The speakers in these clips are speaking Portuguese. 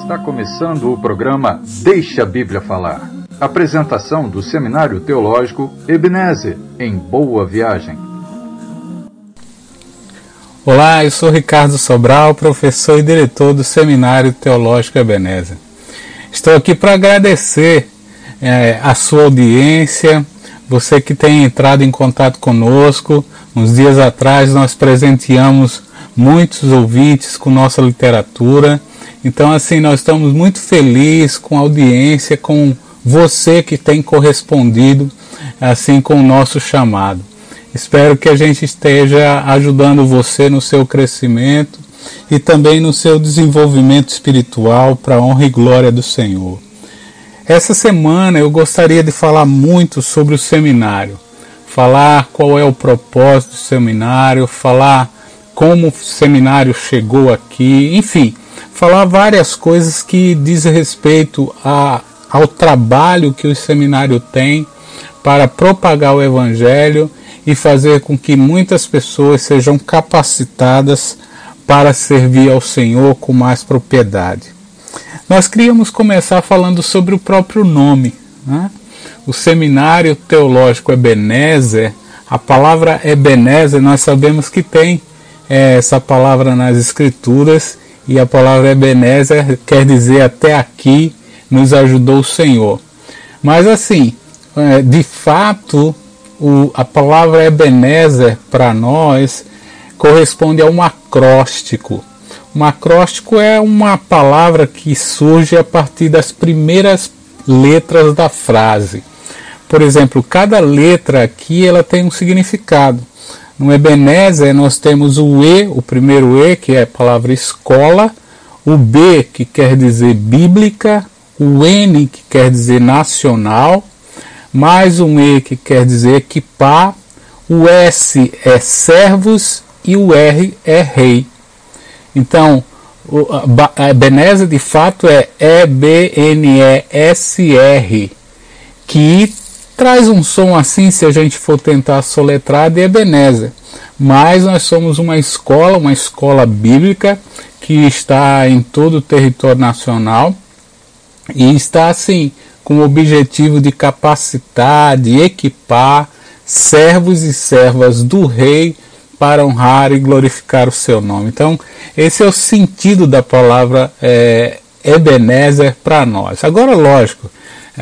Está começando o programa Deixa a Bíblia Falar. Apresentação do Seminário Teológico Ebenezer, em Boa Viagem. Olá, eu sou Ricardo Sobral, professor e diretor do Seminário Teológico Ebenezer. Estou aqui para agradecer a sua audiência, você que tem entrado em contato conosco. Uns dias atrás nós presenteamos muitos ouvintes com nossa literatura. Então, assim, nós estamos muito felizes com a audiência, com você que tem correspondido assim com o nosso chamado. Espero que a gente esteja ajudando você no seu crescimento e também no seu desenvolvimento espiritual para a honra e glória do Senhor. Essa semana eu gostaria de falar muito sobre o seminário, falar qual é o propósito do seminário, falar como o seminário chegou aqui, enfim, falar várias coisas que dizem respeito ao trabalho que o seminário tem para propagar o Evangelho e fazer com que muitas pessoas sejam capacitadas para servir ao Senhor com mais propriedade. Nós queríamos começar falando sobre o próprio nome, né? O Seminário Teológico Ebenezer, a palavra Ebenezer, nós sabemos que tem essa palavra nas Escrituras, e a palavra Ebenezer quer dizer até aqui nos ajudou o Senhor. Mas assim, de fato, a palavra Ebenezer para nós corresponde a um acróstico. Um acróstico é uma palavra que surge a partir das primeiras letras da frase. Por exemplo, cada letra aqui ela tem um significado. No Ebenezer nós temos o E, o primeiro E, que é a palavra escola, o B, que quer dizer bíblica, o N, que quer dizer nacional, mais um E, que quer dizer equipar, o S é servos e o R é rei. Então, a Ebenezer de fato é E-B-N-E-S-R, que traz um som assim, se a gente for tentar soletrar, de Ebenezer. Mas nós somos uma escola bíblica, que está em todo o território nacional e está assim, com o objetivo de capacitar, de equipar servos e servas do rei para honrar e glorificar o seu nome. Então, esse é o sentido da palavra Ebenezer para nós. Agora, lógico,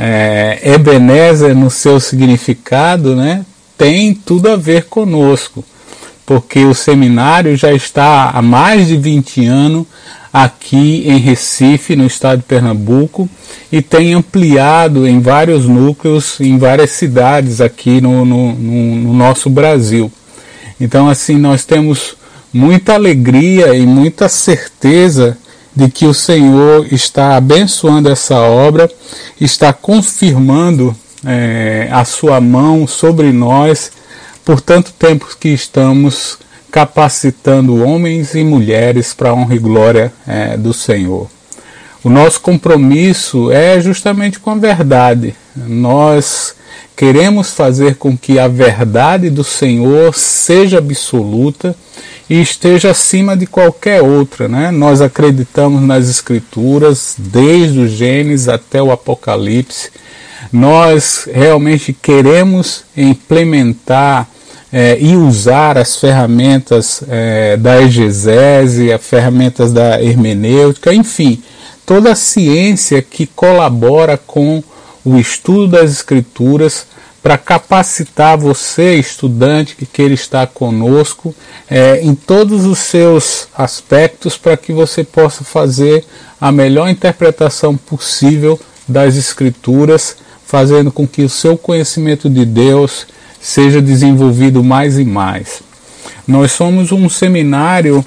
Ebenezer no seu significado, né, tem tudo a ver conosco, porque o seminário já está há mais de 20 anos aqui em Recife, no estado de Pernambuco, e tem ampliado em vários núcleos, em várias cidades aqui no nosso Brasil. Então, assim, nós temos muita alegria e muita certeza de que o Senhor está abençoando essa obra, está confirmando a sua mão sobre nós por tanto tempo que estamos capacitando homens e mulheres para a honra e glória do Senhor. O nosso compromisso é justamente com a verdade. Nós queremos fazer com que a verdade do Senhor seja absoluta e esteja acima de qualquer outra, né? Nós acreditamos nas Escrituras, desde o Gênesis até o Apocalipse. Nós realmente queremos implementar e usar as ferramentas da exegese, as ferramentas da hermenêutica, enfim, toda a ciência que colabora com o estudo das Escrituras para capacitar você, estudante, que queira estar conosco em todos os seus aspectos, para que você possa fazer a melhor interpretação possível das Escrituras, fazendo com que o seu conhecimento de Deus seja desenvolvido mais e mais. Nós somos um seminário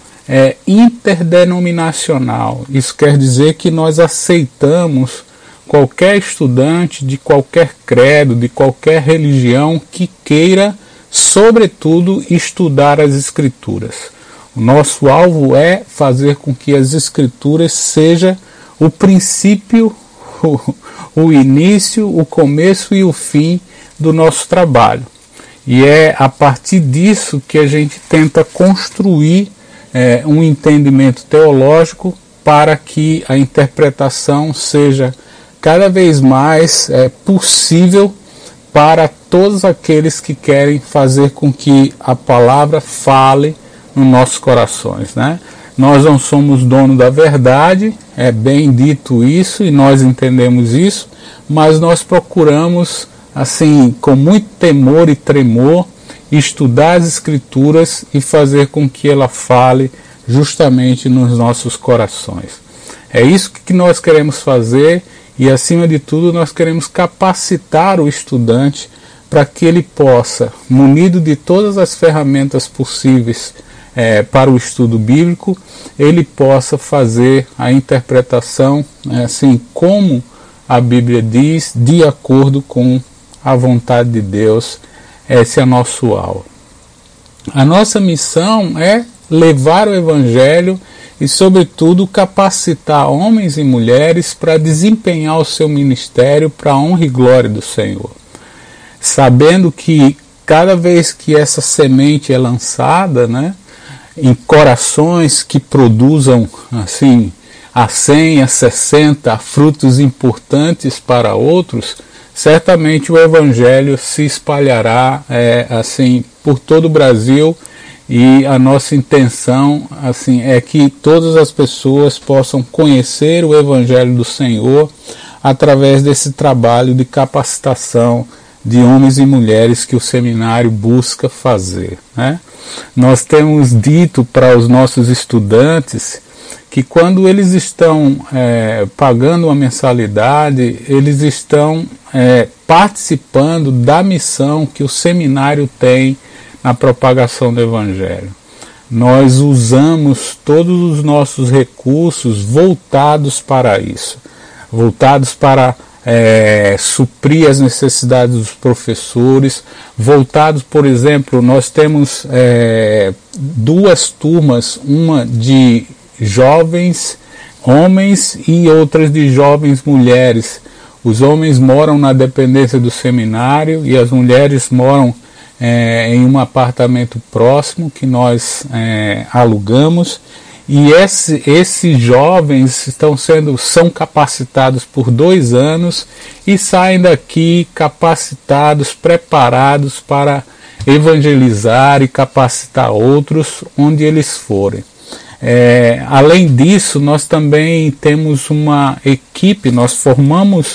interdenominacional. Isso quer dizer que nós aceitamos qualquer estudante de qualquer credo, de qualquer religião que queira, sobretudo, estudar as Escrituras. O nosso alvo é fazer com que as Escrituras seja o princípio, o início, o começo e o fim do nosso trabalho. E é a partir disso que a gente tenta construir um entendimento teológico para que a interpretação seja cada vez mais possível para todos aqueles que querem fazer com que a palavra fale nos nossos corações, né? Nós não somos dono da verdade, é bem dito isso, e nós entendemos isso, mas nós procuramos, assim, com muito temor e tremor, estudar as Escrituras e fazer com que ela fale justamente nos nossos corações. É isso que nós queremos fazer, e acima de tudo nós queremos capacitar o estudante para que ele possa, munido de todas as ferramentas possíveis para o estudo bíblico, ele possa fazer a interpretação assim como a Bíblia diz, de acordo com a vontade de Deus. Esse é nosso alvo. A nossa missão é levar o Evangelho e, sobretudo, capacitar homens e mulheres para desempenhar o seu ministério para a honra e glória do Senhor. Sabendo que cada vez que essa semente é lançada, né, em corações que produzam assim, a 100, a 60 frutos importantes para outros, certamente o Evangelho se espalhará assim, por todo o Brasil, e a nossa intenção assim, é que todas as pessoas possam conhecer o Evangelho do Senhor através desse trabalho de capacitação de homens e mulheres que o seminário busca fazer, né? Nós temos dito para os nossos estudantes que quando eles estão pagando uma mensalidade, eles estão participando da missão que o seminário tem na propagação do Evangelho. Nós usamos todos os nossos recursos voltados para isso, voltados para suprir as necessidades dos professores, voltados, por exemplo, nós temos duas turmas, uma de jovens homens e outras de jovens mulheres. Os homens moram na dependência do seminário e as mulheres moram em um apartamento próximo que nós alugamos. E esses jovens são capacitados por 2 anos e saem daqui capacitados, preparados para evangelizar e capacitar outros onde eles forem. Além disso, nós também temos uma equipe, nós formamos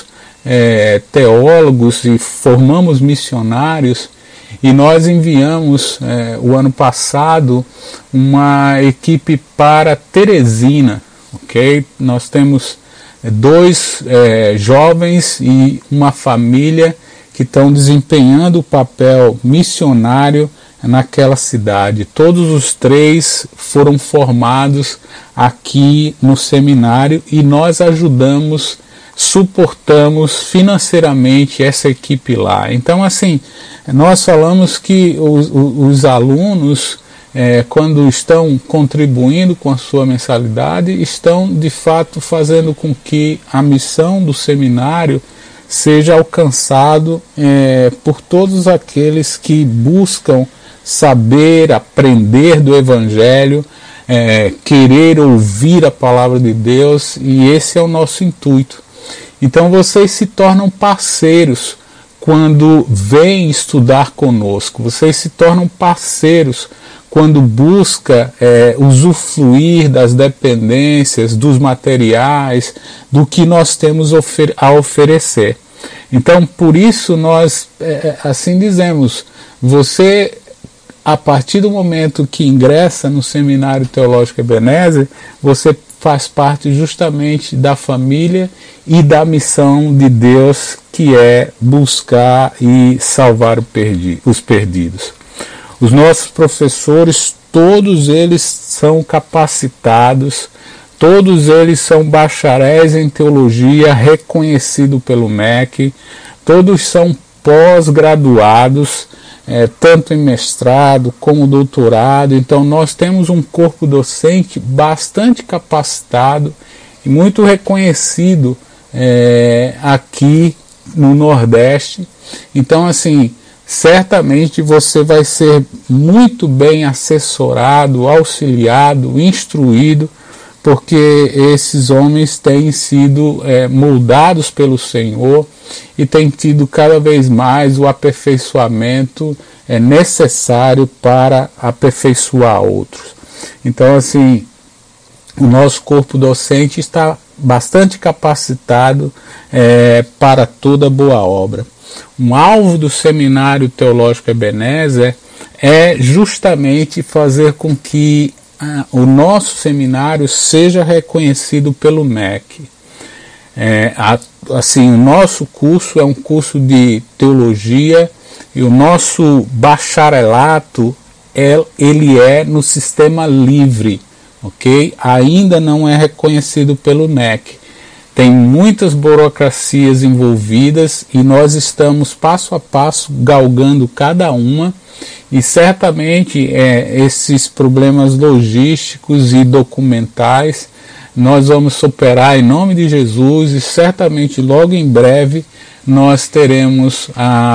teólogos e formamos missionários, e nós enviamos o ano passado uma equipe para Teresina, ok? Nós temos 2 jovens e uma família que estão desempenhando o papel missionário naquela cidade. Todos os 3 foram formados aqui no seminário e nós ajudamos, suportamos financeiramente essa equipe lá. Então, assim, nós falamos que os alunos, quando estão contribuindo com a sua mensalidade, estão de fato fazendo com que a missão do seminário seja alcançado por todos aqueles que buscam saber, aprender do Evangelho, querer ouvir a palavra de Deus, e esse é o nosso intuito. Então vocês se tornam parceiros quando vêm estudar conosco, vocês se tornam parceiros quando busca usufruir das dependências, dos materiais, do que nós temos a oferecer. Então, por isso nós assim dizemos, você, a partir do momento que ingressa no Seminário Teológico Ebenezer, você faz parte justamente da família e da missão de Deus, que é buscar e salvar os perdidos. Os nossos professores, todos eles são capacitados, todos eles são bacharéis em teologia, reconhecido pelo MEC, todos são pós-graduados, tanto em mestrado como doutorado. Então nós temos um corpo docente bastante capacitado e muito reconhecido aqui no Nordeste. Então, assim, certamente você vai ser muito bem assessorado, auxiliado, instruído porque esses homens têm sido moldados pelo Senhor e têm tido cada vez mais o aperfeiçoamento necessário para aperfeiçoar outros. Então, assim, o nosso corpo docente está bastante capacitado para toda boa obra. Um alvo do Seminário Teológico Ebenezer é justamente fazer com que o nosso seminário seja reconhecido pelo MEC. Assim, o nosso curso é um curso de teologia e o nosso bacharelato ele é no sistema livre, ok? Ainda não é reconhecido pelo MEC. Tem muitas burocracias envolvidas e nós estamos passo a passo galgando cada uma. E certamente esses problemas logísticos e documentais nós vamos superar em nome de Jesus, e certamente logo em breve nós teremos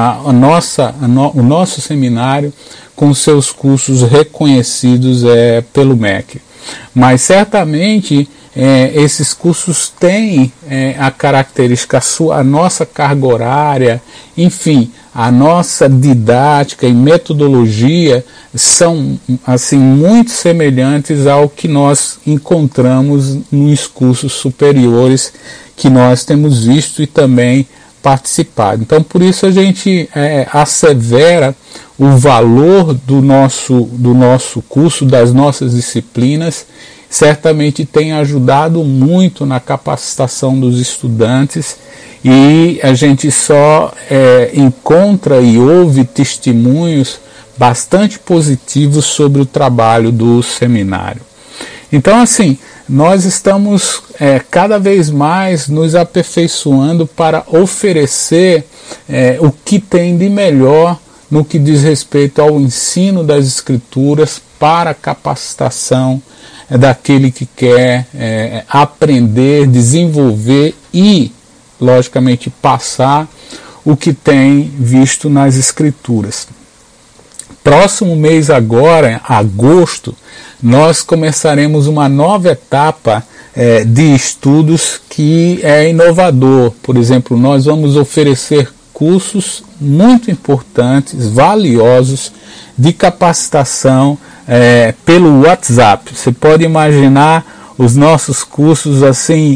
o nosso seminário com seus cursos reconhecidos pelo MEC. Mas certamente esses cursos têm a característica, a nossa carga horária, enfim, a nossa didática e metodologia são assim muito semelhantes ao que nós encontramos nos cursos superiores que nós temos visto e também participado. Então, por isso a gente assevera o valor do nosso curso, das nossas disciplinas. Certamente tem ajudado muito na capacitação dos estudantes, e a gente só encontra e ouve testemunhos bastante positivos sobre o trabalho do seminário. Então, assim, nós estamos cada vez mais nos aperfeiçoando para oferecer o que tem de melhor no que diz respeito ao ensino das Escrituras para a capacitação daquele que quer aprender, desenvolver e, logicamente, passar o que tem visto nas Escrituras. Próximo mês agora, agosto, nós começaremos uma nova etapa de estudos que é inovador. Por exemplo, nós vamos oferecer cursos muito importantes, valiosos, de capacitação pelo WhatsApp. Você pode imaginar os nossos cursos assim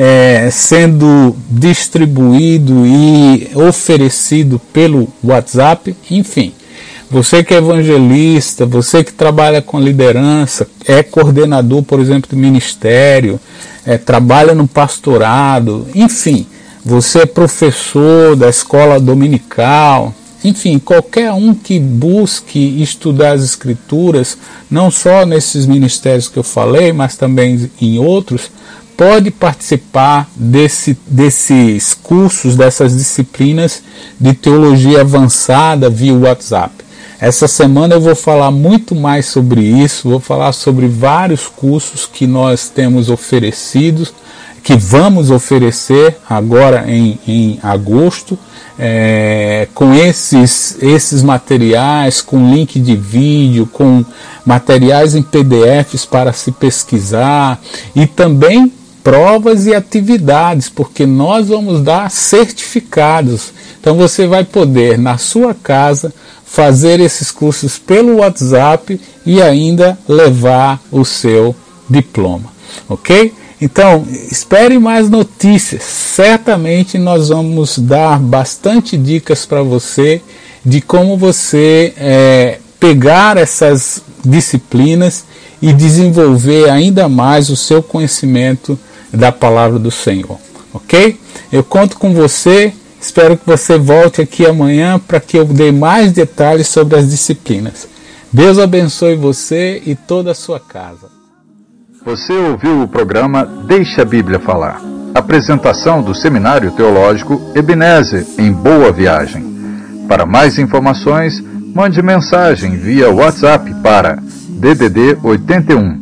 sendo distribuído e oferecido pelo WhatsApp. Enfim, você que é evangelista, você que trabalha com liderança, é coordenador, por exemplo, do ministério, trabalha no pastorado, enfim, você é professor da escola dominical, enfim, qualquer um que busque estudar as Escrituras, não só nesses ministérios que eu falei, mas também em outros, pode participar desses cursos, dessas disciplinas de teologia avançada via WhatsApp. Essa semana eu vou falar muito mais sobre isso, vou falar sobre vários cursos que nós temos oferecidos, que vamos oferecer agora em agosto, com esses materiais, com link de vídeo, com materiais em PDFs para se pesquisar e também provas e atividades, porque nós vamos dar certificados. Então você vai poder, na sua casa, fazer esses cursos pelo WhatsApp e ainda levar o seu diploma, ok? Então, espere mais notícias. Certamente nós vamos dar bastante dicas para você de como você pegar essas disciplinas e desenvolver ainda mais o seu conhecimento da palavra do Senhor, ok? Eu conto com você, espero que você volte aqui amanhã para que eu dê mais detalhes sobre as disciplinas. Deus abençoe você e toda a sua casa. Você ouviu o programa Deixa a Bíblia Falar. Apresentação do Seminário Teológico Ebenezer, em Boa Viagem. Para mais informações, mande mensagem via WhatsApp para DDD 81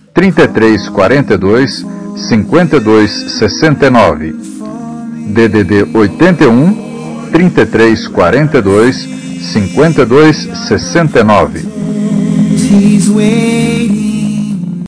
3342 5269. DDD 81 3342 5269.